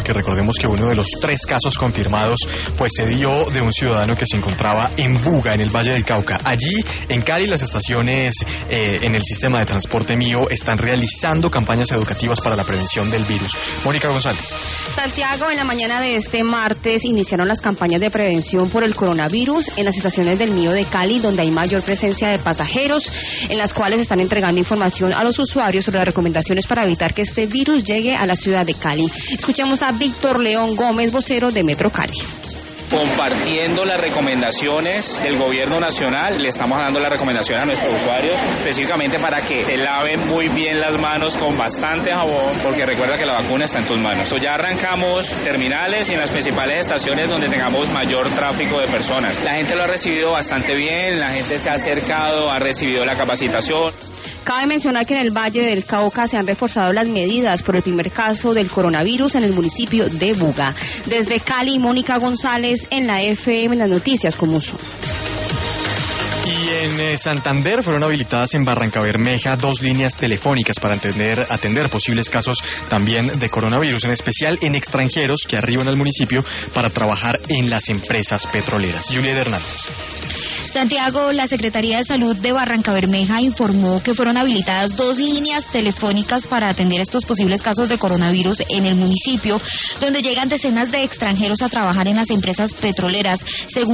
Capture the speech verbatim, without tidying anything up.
porque recordemos que uno de los tres casos confirmados pues se dio de un ciudadano que se encontraba en Buga, en el Valle del Cauca. Allí, en Cali, las estaciones eh, en el sistema de transporte mío están realizando campañas educativas para la prevención del virus. Mónica González. Santiago, en la mañana de este martes iniciaron las campañas de prevención por el coronavirus en las estaciones del mío de Cali, donde hay mayor presencia de pasajeros, en las cuales están entregando información a los usuarios sobre las recomendaciones para evitar que este virus llegue a la ciudad de Cali. Escuchemos a Víctor León Gómez, vocero de Metro Cali. Compartiendo las recomendaciones del gobierno nacional, le estamos dando la recomendación a nuestros usuarios específicamente para que se laven muy bien las manos con bastante jabón, porque recuerda que la vacuna está en tus manos. So, ya arrancamos terminales y en las principales estaciones donde tengamos mayor tráfico de personas. La gente lo ha recibido bastante bien, la gente se ha acercado, ha recibido la capacitación. Cabe mencionar que en el Valle del Cauca se han reforzado las medidas por el primer caso del coronavirus en el municipio de Buga. Desde Cali, Mónica González en la F M, las noticias como son. Y en eh, Santander fueron habilitadas en Barrancabermeja dos líneas telefónicas para atender, atender posibles casos también de coronavirus, en especial en extranjeros que arriban al municipio para trabajar en las empresas petroleras. Julieta Hernández. Santiago, la Secretaría de Salud de Barrancabermeja informó que fueron habilitadas dos líneas telefónicas para atender estos posibles casos de coronavirus en el municipio, donde llegan decenas de extranjeros a trabajar en las empresas petroleras. Según